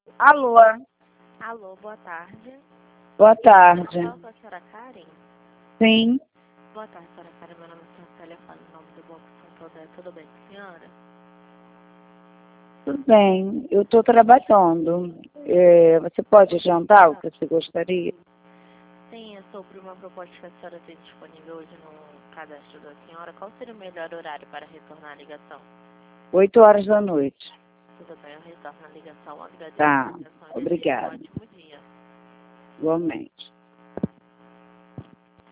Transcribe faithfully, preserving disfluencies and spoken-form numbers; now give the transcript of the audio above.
Alô? Alô, boa tarde. Boa tarde. Fala com a senhora Karen? Sim. Boa tarde, senhora Karen. Meu nome é Célia, falo em nome do Banco Santander. Tudo bem com a senhora? Tudo bem. Eu estou trabalhando. É, você pode adiantar o que você gostaria? Sim, é sobre uma proposta que a senhora tem disponível hoje no cadastro da senhora. Qual seria o melhor horário para retornar a ligação? Oito horas da noite. Tudo bem, eu retorno a ligação. Agradeço Tá. a atenção e desejo um Obrigada. ótimo dia. Igualmente.